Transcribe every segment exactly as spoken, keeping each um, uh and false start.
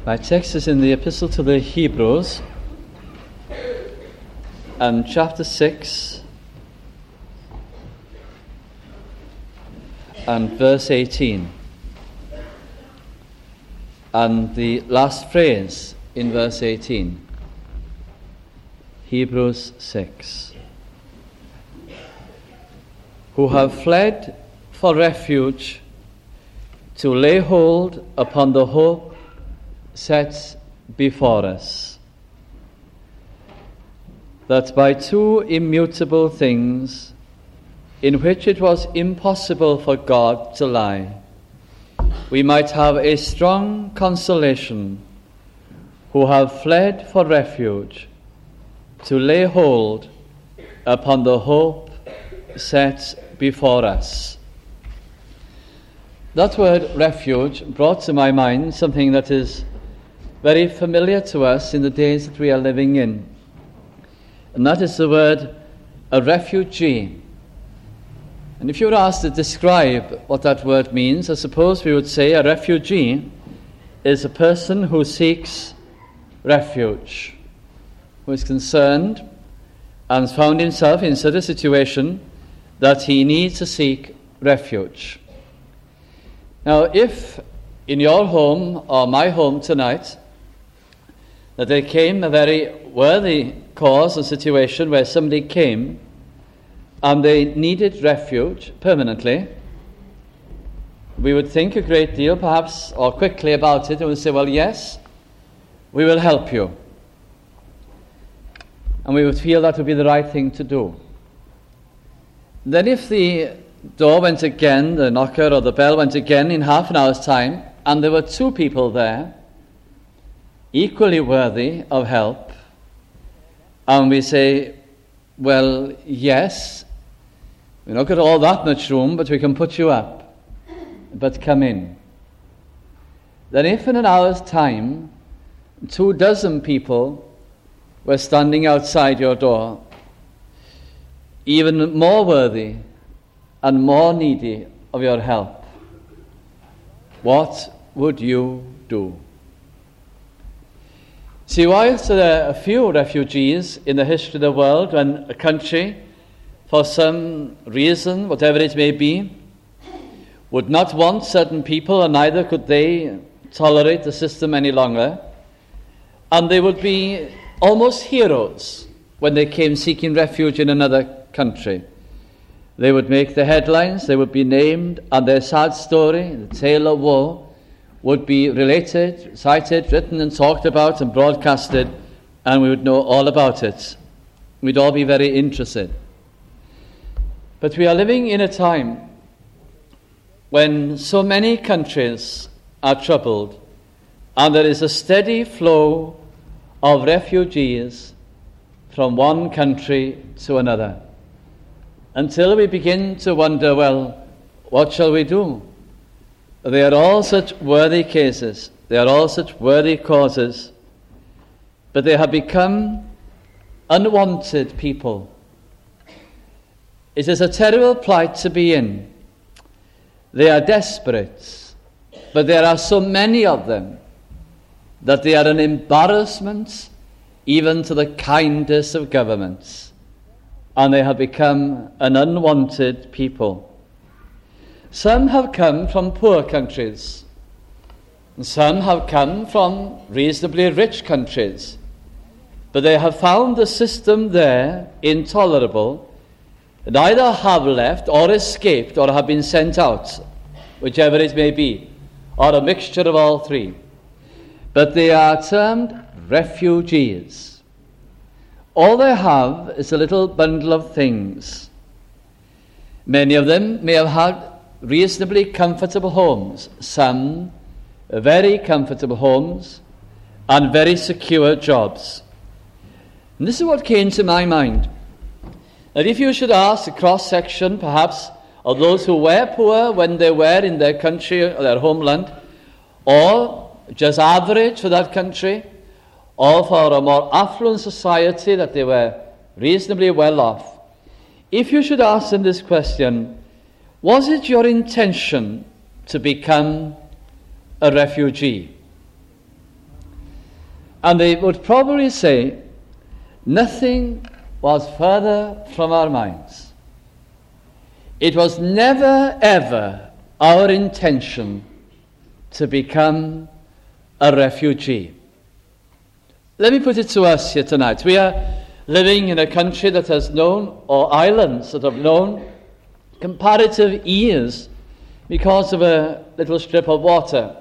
My text is in the Epistle to the Hebrews, and chapter six, and verse eighteen. And the last phrase in verse eighteen. Hebrews six. Who have fled for refuge to lay hold upon the hope set before us, that by two immutable things, in which it was impossible for God to lie, we might have a strong consolation, who have fled for refuge to lay hold upon the hope set before us. That word refuge brought to my mind something that is very familiar to us in the days that we are living in. And that is the word a refugee. And if you were asked to describe what that word means, I suppose we would say a refugee is a person who seeks refuge, who is concerned and has found himself in such a situation that he needs to seek refuge. Now, if in your home or my home tonight that there came a very worthy cause or situation where somebody came and they needed refuge permanently, we would think a great deal, perhaps, or quickly about it, and would say, well, yes, we will help you. And we would feel that would be the right thing to do. Then if the door went again, the knocker or the bell went again in half an hour's time, and there were two people there, equally worthy of help, and we say, well, yes, we've not got all that much room, but we can put you up, but come in. Then if in an hour's time, two dozen people were standing outside your door, even more worthy and more needy of your help, what would you do? See, whilst there are a few refugees in the history of the world, when a country, for some reason, whatever it may be, would not want certain people, and neither could they tolerate the system any longer, and they would be almost heroes when they came seeking refuge in another country. They would make the headlines, they would be named, and their sad story, the tale of woe, would be related, cited, written and talked about and broadcasted, and we would know all about it. We'd all be very interested. But we are living in a time when so many countries are troubled, and there is a steady flow of refugees from one country to another, until we begin to wonder, well, what shall we do? They are all such worthy cases, they are all such worthy causes, but they have become unwanted people. It is a terrible plight to be in. They are desperate, but there are so many of them that they are an embarrassment even to the kindest of governments, and they have become an unwanted people. Some have come from poor countries, and some have come from reasonably rich countries, but they have found the system there intolerable, and either have left or escaped or have been sent out, whichever it may be, or a mixture of all three. But they are termed refugees. All they have is a little bundle of things. Many of them may have had reasonably comfortable homes, some very comfortable homes, and very secure jobs. And this is what came to my mind. That if you should ask a cross-section, perhaps, of those who were poor when they were in their country or their homeland, or just average for that country, or for a more affluent society that they were reasonably well off, if you should ask them this question, was it your intention to become a refugee? And they would probably say, nothing was further from our minds. It was never, ever our intention to become a refugee. Let me put it to us here tonight. We are living in a country that has known, or islands that have known, comparative ease because of a little strip of water.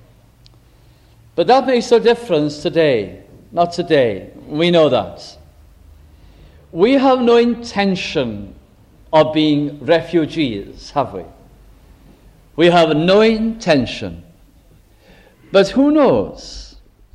But that makes no difference today. Not today. We know that. We have no intention of being refugees, have we? We have no intention. But who knows?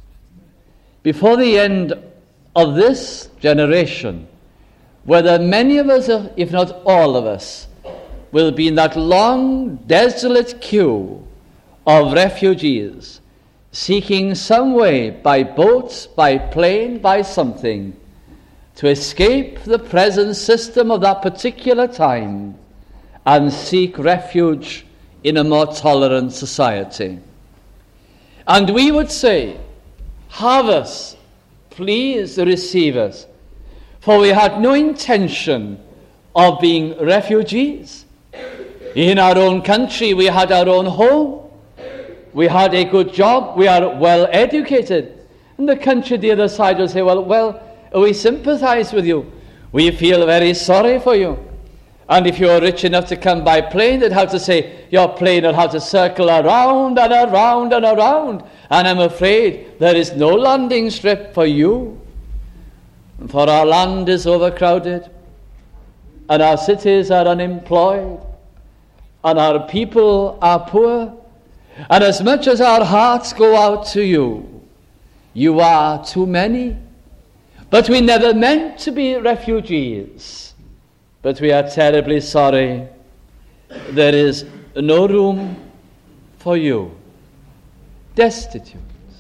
Before the end of this generation, whether many of us, if not all of us, will be in that long, desolate queue of refugees, seeking some way, by boat, by plane, by something, to escape the present system of that particular time and seek refuge in a more tolerant society. And we would say, have us, please receive us, for we had no intention of being refugees. In our own country, we had our own home, we had a good job, we are well educated. And the country the other side will say, well, well, we sympathize with you. We feel very sorry for you. And if you're rich enough to come by plane, they'd have to say, your plane will have to circle around and around and around. And I'm afraid there is no landing strip for you. For our land is overcrowded, and our cities are unemployed, and our people are poor. And as much as our hearts go out to you, you are too many. But we never meant to be refugees. But we are terribly sorry. There is no room for you. Destitute.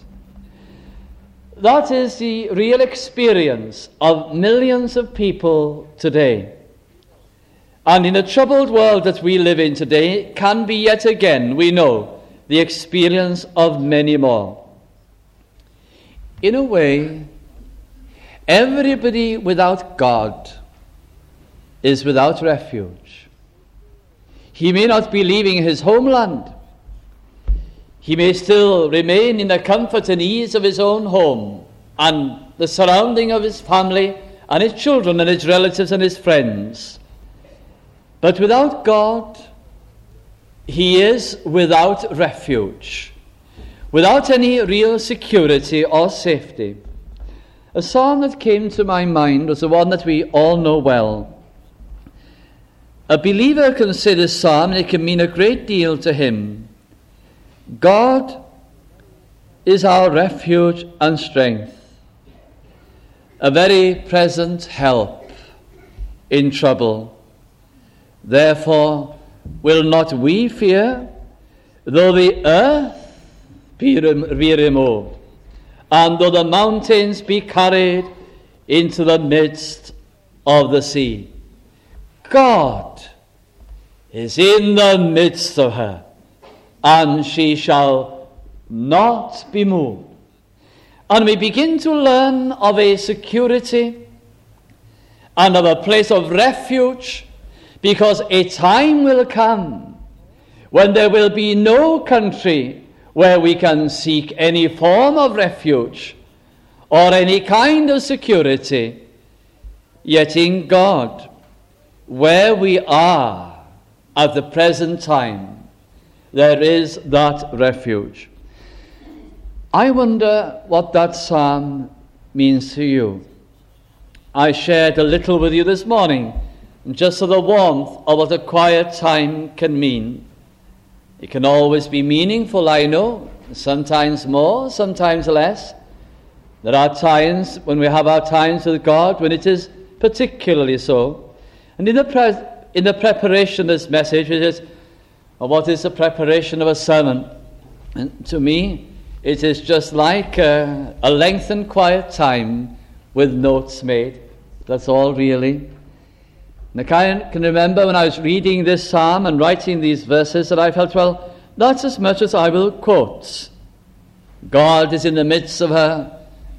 That is the real experience of millions of people today. And in the troubled world that we live in today, can be yet again, we know, the experience of many more. In a way, everybody without God is without refuge. He may not be leaving his homeland. He may still remain in the comfort and ease of his own home and the surrounding of his family and his children and his relatives and his friends. But without God, he is without refuge, without any real security or safety. A psalm that came to my mind was the one that we all know well. A believer can say this psalm, and it can mean a great deal to him. God is our refuge and strength, a very present help in trouble. Therefore will not we fear, though the earth be, rem- be removed, and though the mountains be carried into the midst of the sea. God is in the midst of her, and she shall not be moved. And we begin to learn of a security and of a place of refuge, because a time will come when there will be no country where we can seek any form of refuge or any kind of security. Yet in God, where we are at the present time, there is that refuge. I wonder what that psalm means to you. I shared a little with you this morning, just for the warmth of what a quiet time can mean. It can always be meaningful, I know, sometimes more, sometimes less. There are times when we have our times with God when it is particularly so. And in the pre- in the preparation of this message, it is, or what is the preparation of a sermon? And to me, it is just like a, a lengthened quiet time with notes made. That's all really. And I can, can remember when I was reading this psalm and writing these verses that I felt, well, that's as much as I will quote. God is in the midst of her,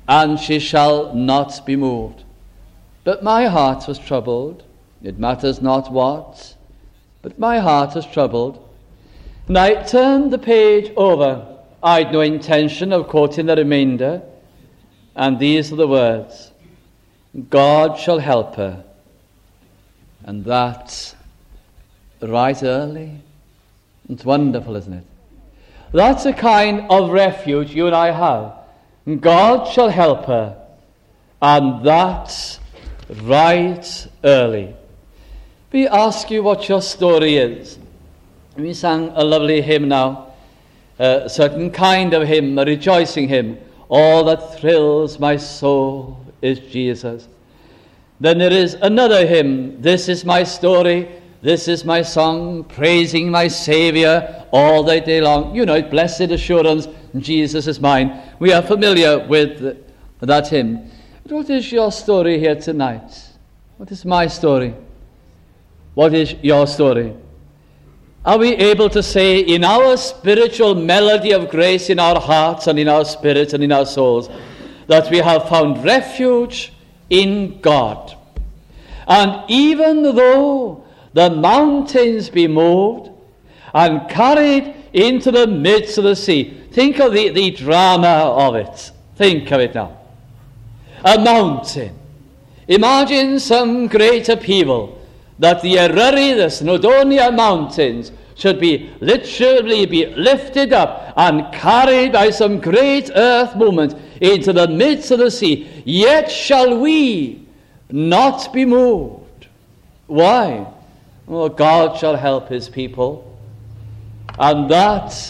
and she shall not be moved. But my heart was troubled, it matters not what, but my heart was troubled. And I turned the page over. I had no intention of quoting the remainder, and these are the words: God shall help her, and that right early. It's wonderful, isn't it? That's a kind of refuge you and I have. God shall help her, and that right early. We ask you what your story is. We sang a lovely hymn now, a certain kind of hymn, a rejoicing hymn. All that thrills my soul is Jesus. Then there is another hymn, this is my story, this is my song, praising my Saviour all the day long. You know it, blessed assurance, Jesus is mine. We are familiar with that hymn. But what is your story here tonight? What is my story? What is your story? Are we able to say in our spiritual melody of grace in our hearts and in our spirits and in our souls that we have found refuge in God? And even though the mountains be moved and carried into the midst of the sea, think of the, the drama of it. Think of it now. A mountain. Imagine some great upheaval, that the Eryri, the Snowdonia mountains, should be literally be lifted up and carried by some great earth movement into the midst of the sea. Yet shall we not be moved. Why? Oh, God shall help his people. And that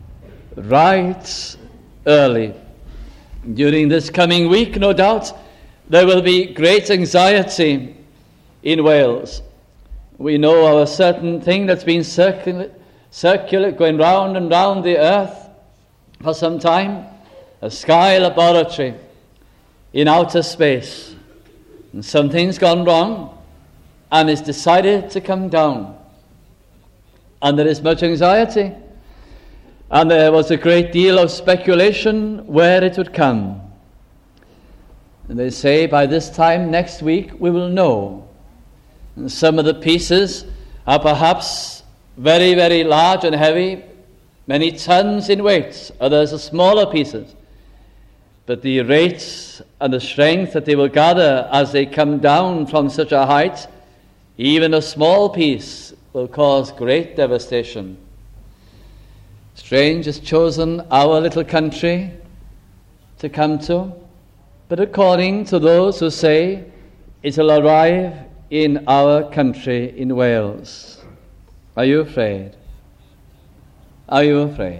right early. During this coming week, no doubt, there will be great anxiety in Wales. We know of a certain thing that's been circular, circular, going round and round the earth for some time, a sky laboratory in outer space. And something's gone wrong and it's decided to come down. And there is much anxiety. And there was a great deal of speculation where it would come. And they say by this time next week we will know. And some of the pieces are perhaps very, very large and heavy, many tons in weight. Others are smaller pieces. But the rates and the strength that they will gather as they come down from such a height, even a small piece will cause great devastation. Strange has chosen our little country to come to, but according to those who say it will arrive in our country, in Wales. Are you afraid? Are you afraid?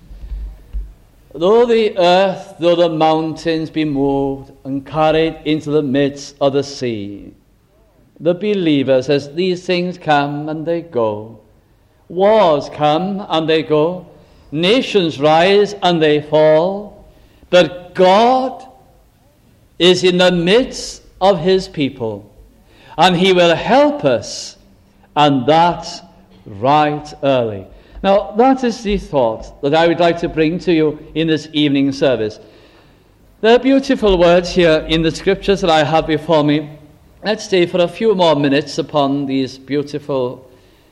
Though the earth, though the mountains be moved and carried into the midst of the sea, the believers, as these things come and they go, wars come and they go, nations rise and they fall, but God is in the midst of his people, and he will help us, and that right early. Now, that is the thought that I would like to bring to you in this evening service. There are beautiful words here in the scriptures that I have before me. Let's stay for a few more minutes upon these beautiful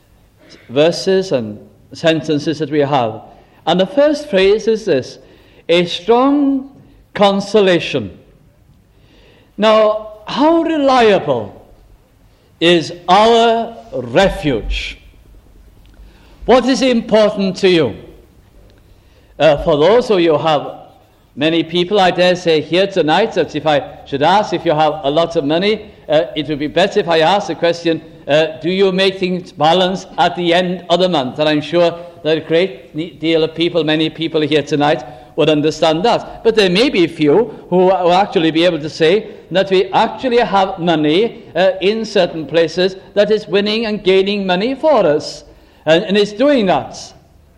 verses and sentences that we have. And the first phrase is this: a strong consolation. Now, how reliable is our refuge? What is important to you? Uh, for those of you who have many people, I dare say, here tonight, that if I should ask if you have a lot of money, uh, it would be better if I asked the question, uh, do you make things balance at the end of the month? And I'm sure that a great deal of people, many people here tonight, would understand that. But there may be a few who will actually be able to say that we actually have money uh, in certain places that is winning and gaining money for us. And, and it's doing that.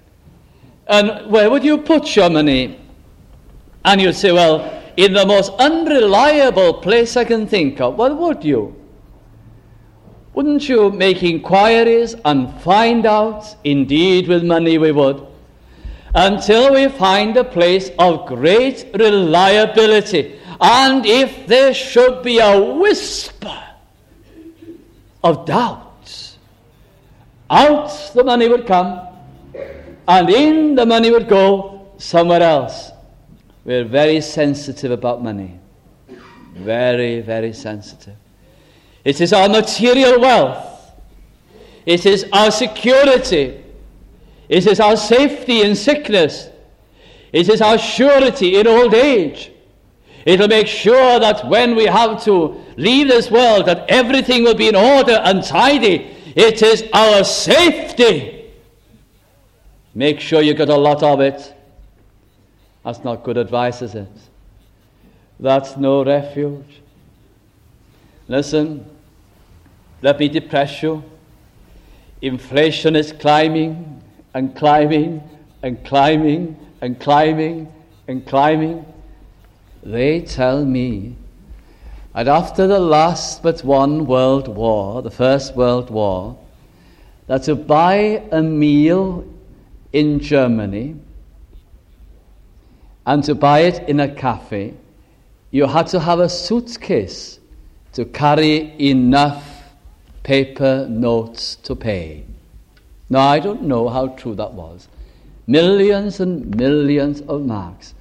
And where would you put your money? And you'd say, well, in the most unreliable place I can think of. Well, would you? Wouldn't you make inquiries and find out? Indeed, with money we would. Until we find a place of great reliability. And if there should be a whisper of doubt, out the money would come, and in the money would go somewhere else. We're very sensitive about money. Very, very sensitive. It is our material wealth. It is our security. It is our safety in sickness. It is our surety in old age. It will make sure that when we have to leave this world, that everything will be in order and tidy. It is our safety. Make sure you get a lot of it. That's not good advice, is it? That's no refuge. Listen, let me depress you. Inflation is climbing and climbing and climbing and climbing and climbing. They tell me that after the last but one world war, the First World War, that to buy a meal in Germany and to buy it in a cafe, you had to have a suitcase to carry enough paper notes to pay. Now, I don't know how true that was. Millions and millions of marks.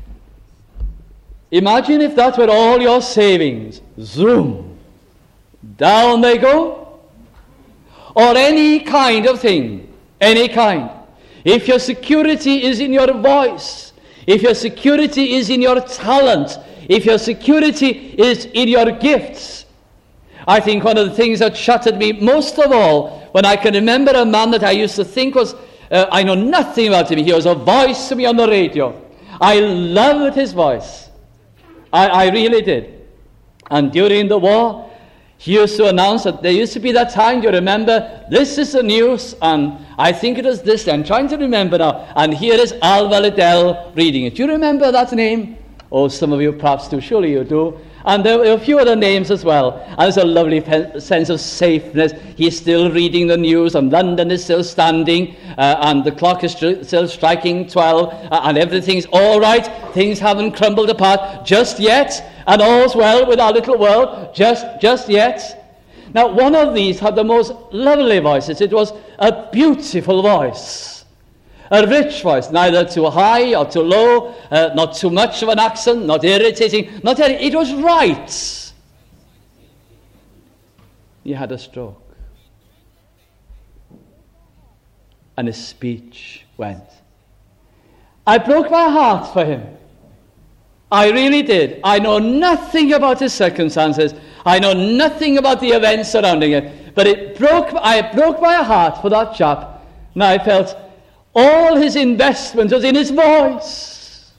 Imagine if that were all your savings. Zoom. Down they go. Or any kind of thing. Any kind. If your security is in your voice, if your security is in your talent, if your security is in your gifts. I think one of the things that shattered me most of all, when I can remember a man that I used to think was, uh, I know nothing about him. He was a voice to me on the radio. I loved his voice. I, I really did. And during the war, he used to announce that there used to be that time, you remember, this is the news, and I think it was this, I'm trying to remember now, and here is Alva Liddell reading it. Do you remember that name? Oh, some of you perhaps do, surely you do. And there were a few other names as well. And there's a lovely fe- sense of safeness. He's still reading the news, and London is still standing, uh, and the clock is stri- still striking twelve, uh, and everything's all right. Things haven't crumbled apart just yet, and all's well with our little world, just, just yet. Now, one of these had the most lovely voices. It was a beautiful voice. A rich voice, neither too high or too low, uh, not too much of an accent, not irritating, not any, it was right. He had a stroke. And his speech went. I broke my heart for him. I really did. I know nothing about his circumstances. I know nothing about the events surrounding it. But it broke, I broke my heart for that chap. And I felt all his investment was in his voice.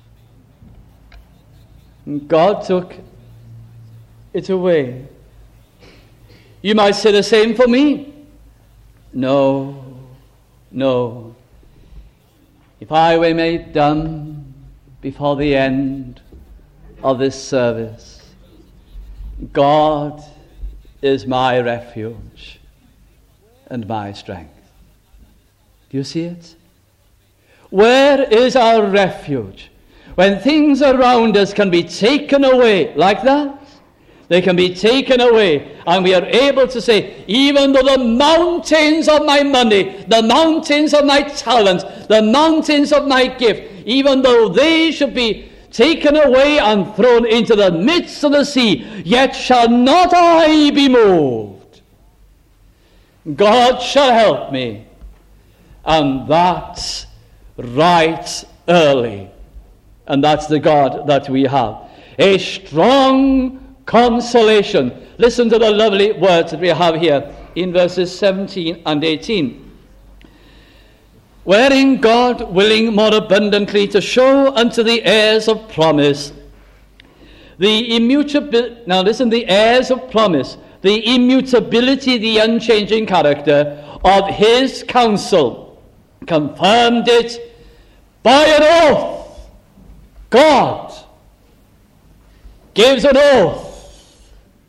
And God took it away. You might say the same for me. No, no. If I were made dumb before the end of this service, God is my refuge and my strength. Do you see it? Where is our refuge? When things around us can be taken away like that, they can be taken away, and we are able to say, even though the mountains of my money, the mountains of my talent, the mountains of my gift, even though they should be taken away and thrown into the midst of the sea, yet shall not I be moved. God shall help me, and that's right early. And that's the God that we have. A strong consolation. Listen to the lovely words that we have here in verses seventeen and eighteen. Wherein God, willing more abundantly to show unto the heirs of promise the immutability, now listen, the heirs of promise, the immutability, the unchanging character of his counsel, confirmed it by an oath. God gives an oath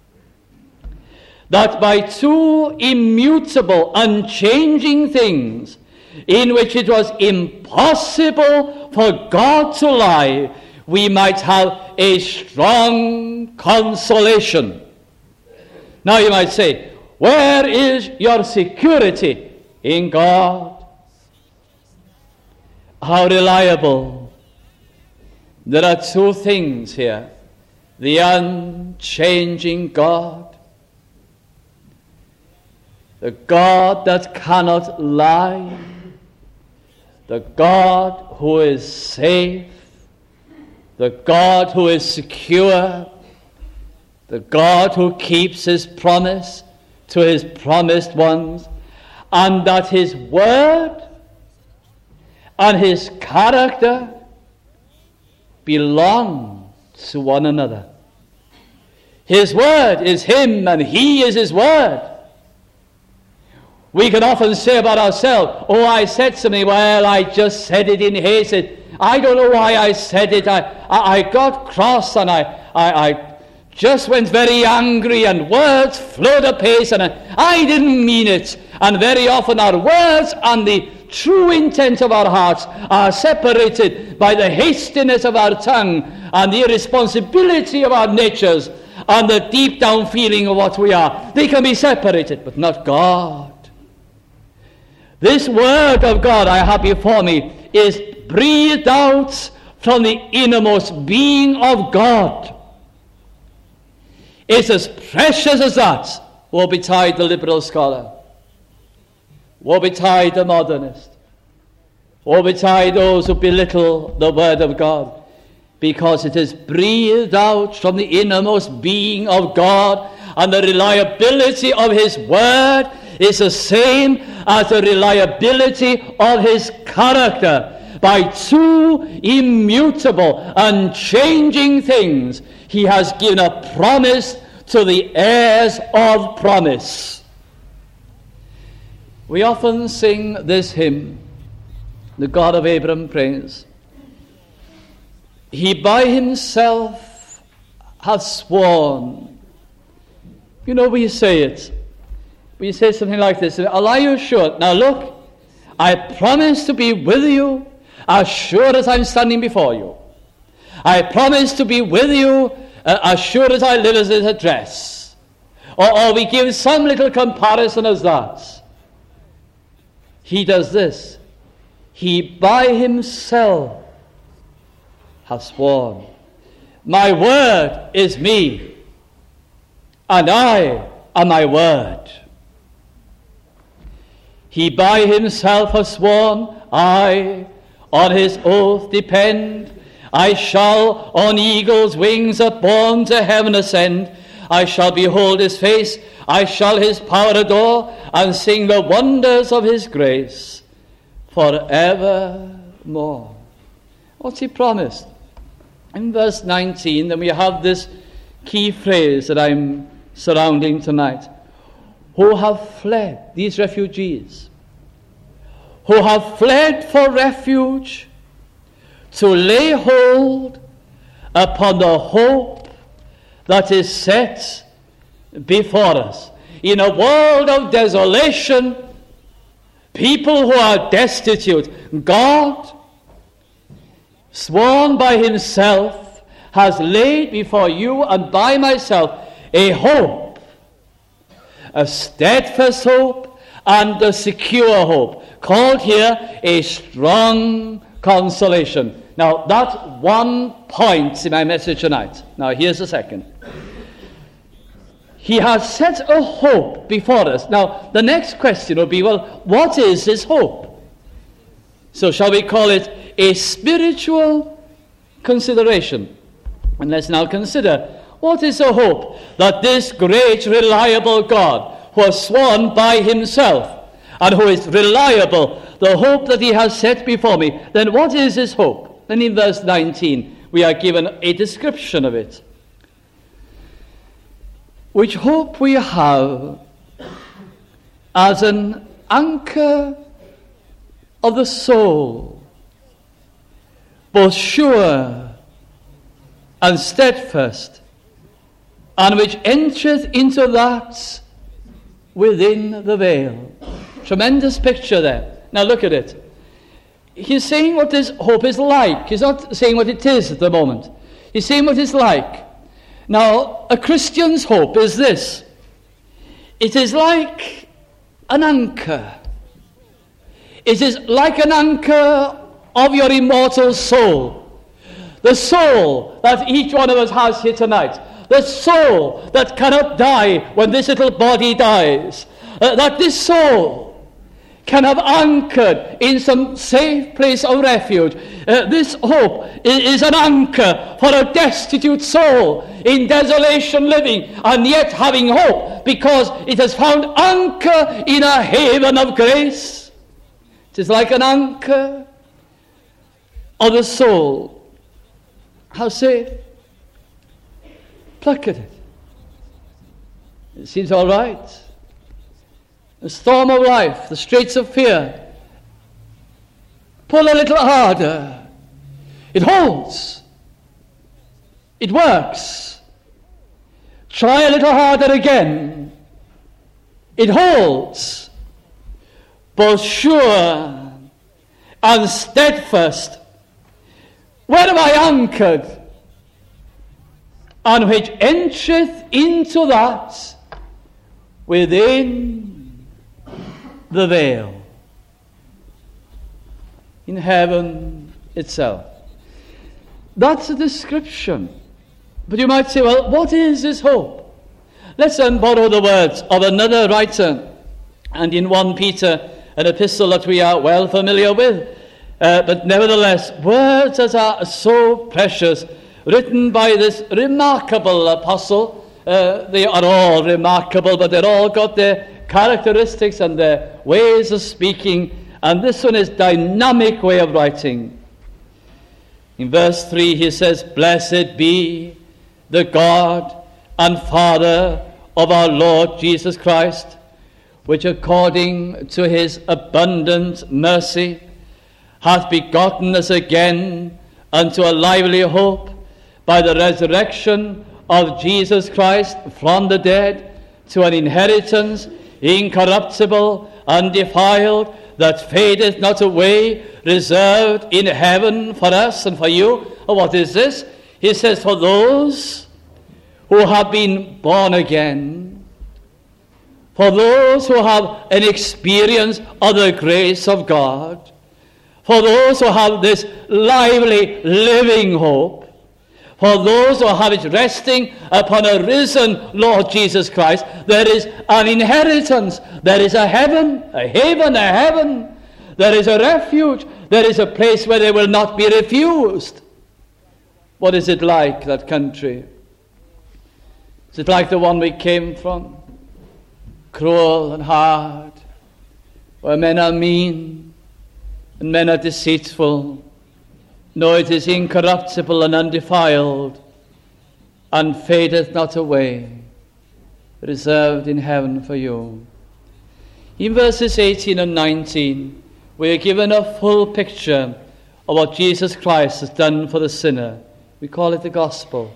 that by two immutable, unchanging things, in which it was impossible for God to lie, we might have a strong consolation. Now you might say, where is your security? In God. How reliable. There are two things here. The unchanging God. The God that cannot lie. The God who is safe. The God who is secure. The God who keeps his promise to his promised ones. And that his word and his character belong to one another. His word is him and he is his word. We can often say about ourselves, oh, I said something, well, I just said it in haste. I don't know why I said it. I, I, I got cross and I, I, I just went very angry and words flowed apace and I, I didn't mean it. And very often our words and the true intent of our hearts are separated by the hastiness of our tongue and the irresponsibility of our natures and the deep down feeling of what we are. They can be separated, but not God. This word of God I have before me is breathed out from the innermost being of God. It's as precious as that. Woe betide the liberal scholar. Woe betide the modernist. Woe betide those who belittle the word of God, because it is breathed out from the innermost being of God, and the reliability of his word is the same as the reliability of his character. By two immutable, unchanging things, he has given a promise to the heirs of promise. We often sing this hymn, the God of Abraham praise. He by himself hath sworn. You know, we say it. We say something like this, I'll lie you sure. Now look, I promise to be with you as sure as I'm standing before you. I promise to be with you uh, as sure as I live as this address. Or, or we give some little comparison as that. He does this. He by himself has sworn. My word is me, and I am my word. He by himself has sworn, I on his oath depend. I shall on eagle's wings upborne to heaven ascend. I shall behold his face, I shall his power adore, and sing the wonders of his grace forevermore. What's he promised? In verse nineteen, then we have this key phrase that I'm surrounding tonight. Who have fled, these refugees, who have fled for refuge to lay hold upon the hope that is set before us. In a world of desolation, people who are destitute, God, sworn by himself, has laid before you and by myself a hope, a steadfast hope and a secure hope, called here a strong consolation. Now, that's one point in my message tonight. Now, here's the second. He has set a hope before us. Now, the next question will be, well, what is this hope? So shall we call it a spiritual consideration? And let's now consider, what is the hope that this great, reliable God, who has sworn by himself, and who is reliable, the hope that he has set before me, then what is his hope? Then in verse nineteen, we are given a description of it. Which hope we have as an anchor of the soul, both sure and steadfast, and which entereth into that within the veil. Tremendous picture there. Now look at it. he's saying what this hope is like. He's not saying what it is at the moment. He's saying what it's like. Now, a Christian's hope is this. It is like an anchor. It is like an anchor of your immortal soul. The soul that each one of us has here tonight. The soul that cannot die when this little body dies. Uh, that this soul can have anchored in some safe place of refuge. Uh, this hope is, is an anchor for a destitute soul in desolation living, and yet having hope because it has found anchor in a haven of grace. It is like an anchor of the soul. How safe? Pluck at it. It seems all right. The storm of life, the straits of fear. Pull a little harder. It holds. It works. Try a little harder again. It holds. Both sure and steadfast. Where am I anchored? And which entereth into that within the veil, in heaven itself. That's a description. But you might say, well, what is this hope? Let's then borrow the words of another writer, and in First Peter, an epistle that we are well familiar with, uh, but nevertheless, words that are so precious, written by this remarkable apostle. Uh, they are all remarkable, but they've all got their characteristics and their ways of speaking, and this one is dynamic way of writing. In verse three he says, "Blessed be the God and Father of our Lord Jesus Christ, which according to his abundant mercy hath begotten us again unto a lively hope by the resurrection of Jesus Christ from the dead, to an inheritance incorruptible, undefiled, that fadeth not away, reserved in heaven for us and for you." Oh, what is this? He says, for those who have been born again, for those who have an experience of the grace of God, for those who have this lively, living hope, for those who have it resting upon a risen Lord Jesus Christ, there is an inheritance. There is a heaven, a haven, a heaven. There is a refuge. There is a place where they will not be refused. What is it like, that country? Is it like the one we came from? Cruel and hard, where men are mean and men are deceitful. No, it is incorruptible and undefiled, and fadeth not away, reserved in heaven for you. In verses eighteen and nineteen, we are given a full picture of what Jesus Christ has done for the sinner. We call it the gospel.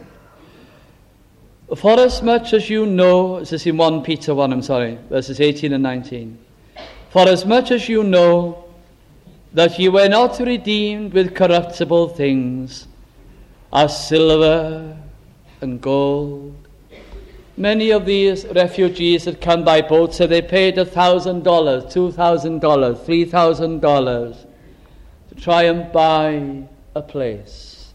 For as much as you know, this is in First Peter one, I'm sorry, verses eighteen and nineteen. For as much as you know that ye were not redeemed with corruptible things, as silver and gold. Many of these refugees that come by boat say they paid a thousand dollars, two thousand dollars, three thousand dollars to try and buy a place.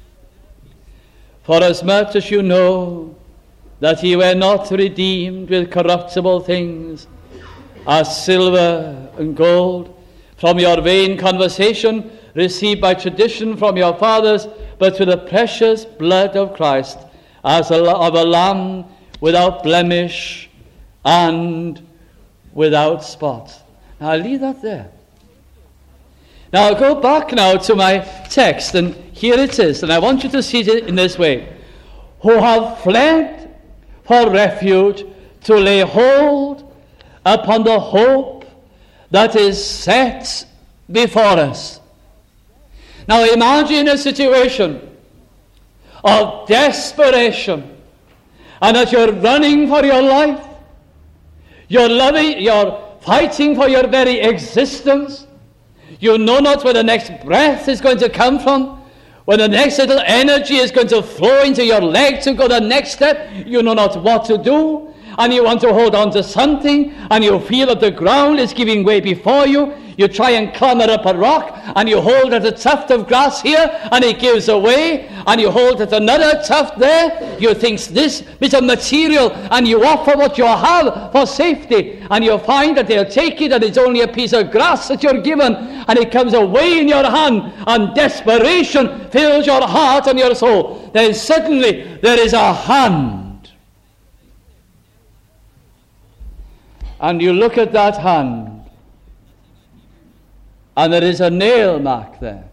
For as much as you know that ye were not redeemed with corruptible things, as silver and gold, from your vain conversation received by tradition from your fathers, but with the precious blood of Christ, as of a lamb without blemish and without spot. Now I'll leave that there. Now I'll go back now to my text, and here it is, and I want you to see it in this way. Who have fled for refuge to lay hold upon the hope that is set before us. Now imagine a situation of desperation, and that you're running for your life, you're loving, you're fighting for your very existence, You know not where the next breath is going to come from, when the next little energy is going to flow into your leg to go the next step. You know not what to do, and you want to hold on to something, and you feel that the ground is giving way before you. You try and clamber up a rock, and you hold at a tuft of grass here, and it gives away, and you hold at another tuft there. You think this bit of material, and you offer what you have for safety, and you find that they'll take it, and it's only a piece of grass that you're given, and it comes away in your hand, and desperation fills your heart and your soul. Then suddenly there is a hand, and you look at that hand, and there is a nail mark there.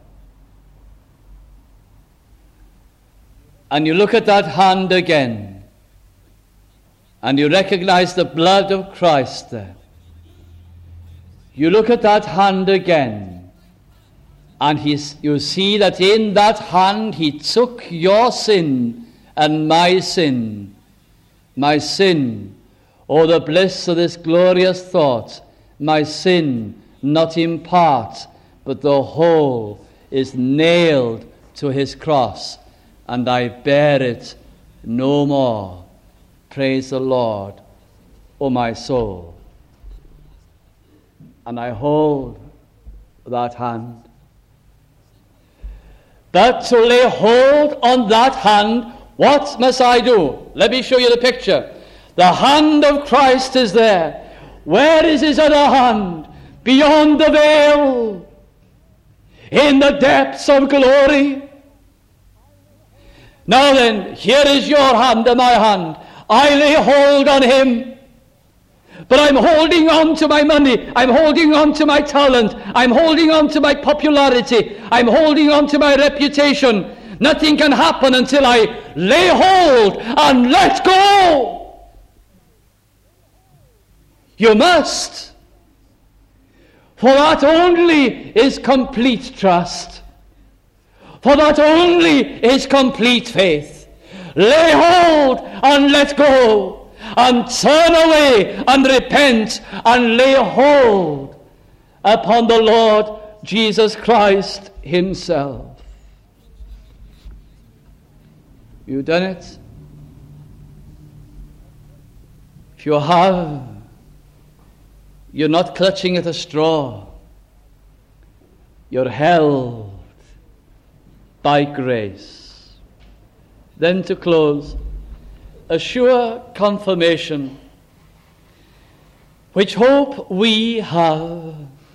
And you look at that hand again, and you recognize the blood of Christ there. You look at that hand again, and he's, you see that in that hand he took your sin and my sin. My sin. Oh, the bliss of this glorious thought. My sin, not in part, but the whole, is nailed to his cross, and I bear it no more. Praise the Lord, O my soul. And I hold that hand. But to lay hold on that hand, what must I do? Let me show you the picture. The hand of Christ is there. Where is his other hand? Beyond the veil, in the depths of glory. Now then, here is your hand and my hand. I lay hold on him, but I'm holding on to my money. I'm holding on to my talent. I'm holding on to my popularity. I'm holding on to my reputation. Nothing can happen until I lay hold and let go. You must. For that only is complete trust. For that only is complete faith. Lay hold and let go, and turn away and repent, and lay hold upon the Lord Jesus Christ himself. You done it? If you have, you're not clutching at a straw. You're held by grace. Then to close, a sure confirmation, which hope we have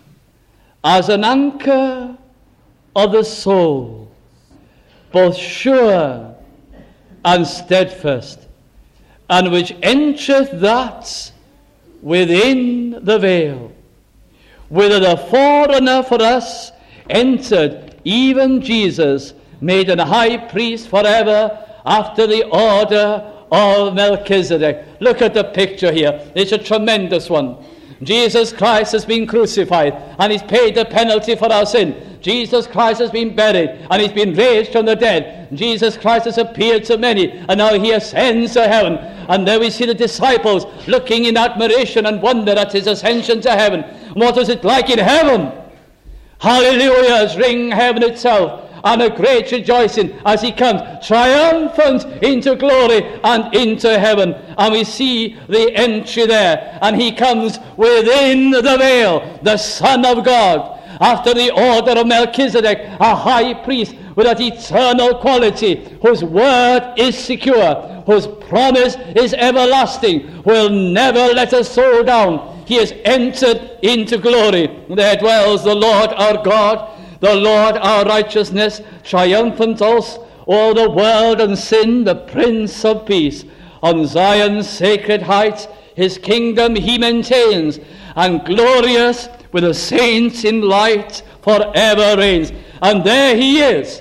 as an anchor of the soul, both sure and steadfast, and which entereth that within the veil, whither the forerunner for us entered, even Jesus, made an high priest forever after the order of Melchizedek. Look at the picture here. It's a tremendous one. Jesus Christ has been crucified, and he's paid the penalty for our sin. Jesus Christ has been buried, and he's been raised from the dead. Jesus Christ has appeared to many, and now he ascends to heaven. And there we see the disciples looking in admiration and wonder at his ascension to heaven. What was it like in heaven? Hallelujahs ring heaven itself, and a great rejoicing as he comes triumphant into glory and into heaven. And we see the entry there, and he comes within the veil, the Son of God, after the order of Melchizedek, a high priest with that eternal quality, whose word is secure, whose promise is everlasting, will never let a soul down. He has entered into glory. There dwells the Lord our God, the Lord our righteousness, triumphant also o'er the world and sin, the Prince of Peace. On Zion's sacred heights his kingdom he maintains, and glorious with the saints in light forever reigns. And there he is,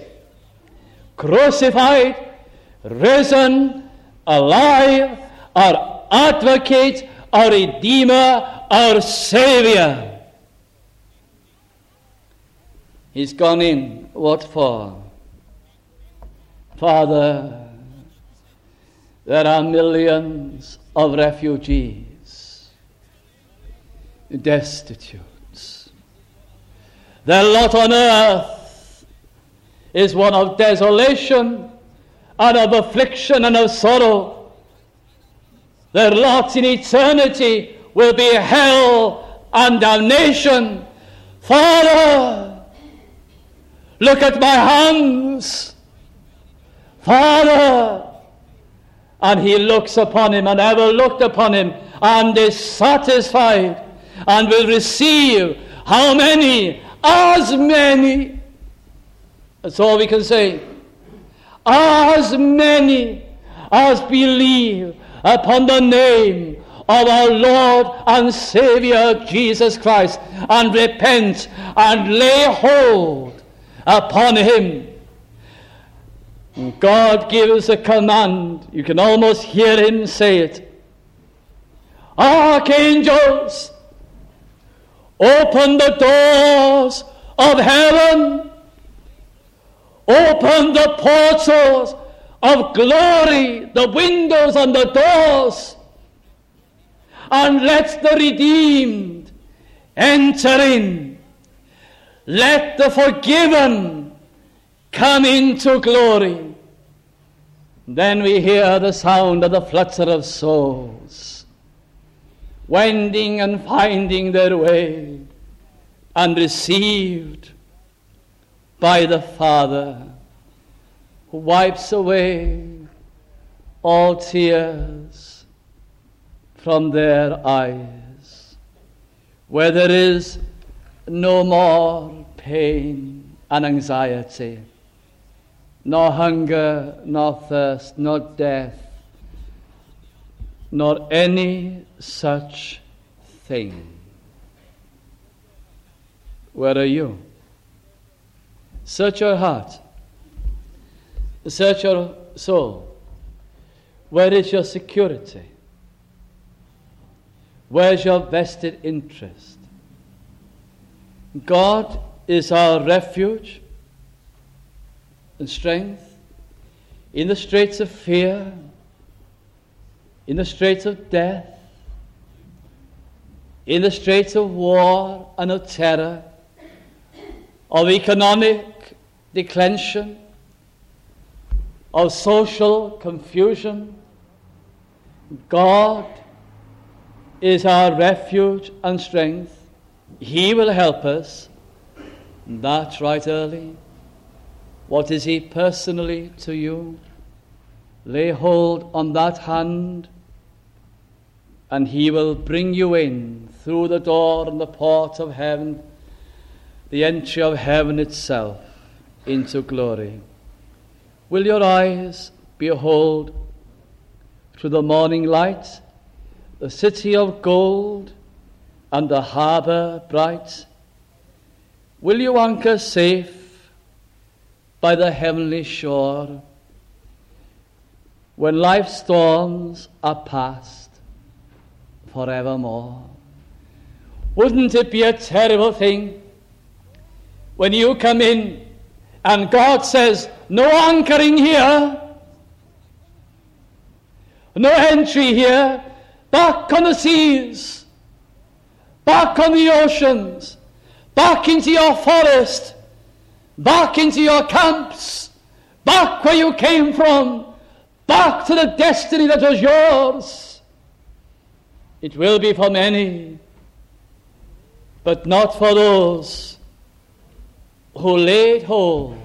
crucified, risen, alive, our advocate, our Redeemer, our Savior. He's gone in. What for? Father, there are millions of refugees, destitute. Their lot on earth is one of desolation and of affliction and of sorrow. Their lot in eternity will be hell and damnation. Father, look at my hands. Father, and he looks upon him and ever looked upon him and is satisfied and will receive how many? As many. That's all we can say. As many as believe upon the name of our Lord and Savior Jesus Christ and repent and lay hold upon him. God gives a command. You can almost hear him say it. Archangels, open the doors of heaven. Open the portals of glory, the windows and the doors, and let the redeemed enter in. Let the forgiven come into glory. Then we hear the sound of the flutter of souls, wending and finding their way, and received by the Father, who wipes away all tears from their eyes, where there is no more pain and anxiety, nor hunger, nor thirst, nor death, nor any such thing. Where are you? Search your heart. Search your soul. Where is your security? Where's your vested interest? God is our refuge and strength in the straits of fear, in the straits of death, in the straits of war and of terror, of economic declension, of social confusion. God is our refuge and strength. He will help us. That's right early. What is he personally to you? Lay hold on that hand, and he will bring you in through the door and the port of heaven, the entry of heaven itself, into glory. Will your eyes behold through the morning light the city of gold and the harbor bright? Will you anchor safe by the heavenly shore when life's storms are past forevermore? Wouldn't it be a terrible thing when you come in and God says, no anchoring here, no entry here, back on the seas, back on the oceans, back into your forest, back into your camps, back where you came from, back to the destiny that was yours. It will be for many, but not for those who laid hold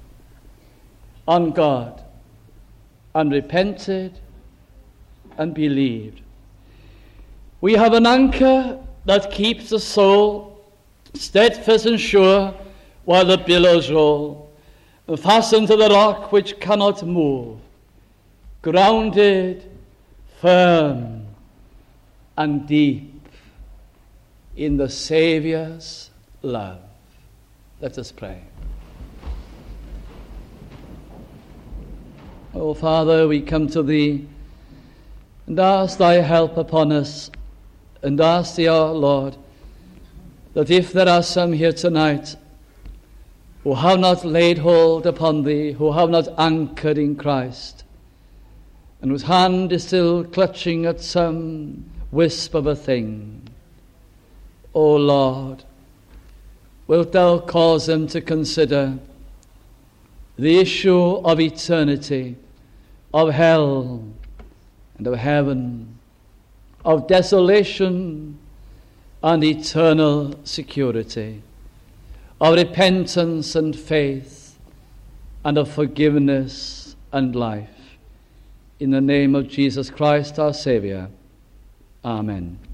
on God and repented and believed. We have an anchor that keeps the soul steadfast and sure while the billows roll, fastened to the rock which cannot move, grounded, firm, and deep in the Saviour's love. Let us pray. Oh, Father, we come to Thee and ask Thy help upon us, and ask Thee, our Lord, that if there are some here tonight who have not laid hold upon Thee, who have not anchored in Christ, and whose hand is still clutching at some wisp of a thing, O Lord, wilt thou cause them to consider the issue of eternity, of hell and of heaven, of desolation and eternal security, of repentance and faith, and of forgiveness and life. In the name of Jesus Christ, our Saviour. Amen.